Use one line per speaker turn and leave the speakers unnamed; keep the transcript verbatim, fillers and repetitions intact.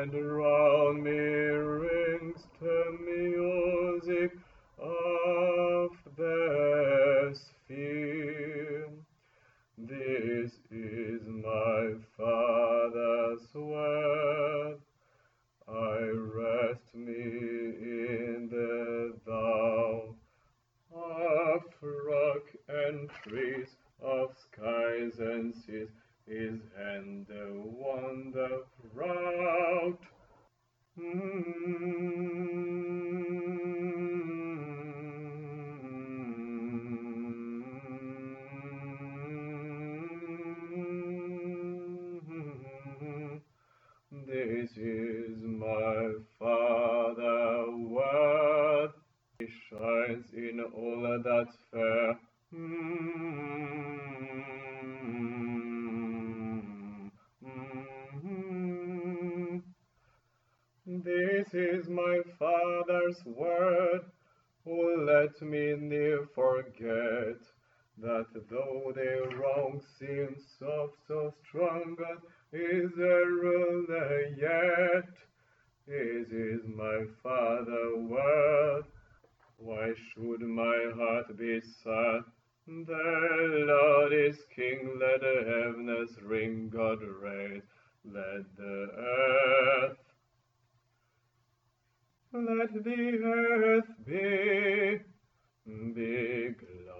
and round me rings the music of the sphere. This is my Father's word. I rest me in the dawn of rock and trees, of skies and seas, His hand the wonder wrought. This is my Father word. He shines in all that's fair. This is my Father's word, who let me ne'er forget, that though their wrong seems soft, so strong, God is a ruler yet. This is my Father's word. Why should my heart be sad? The Lord is King, let the heavens ring, God reign, let the earth, let the earth be, be glad.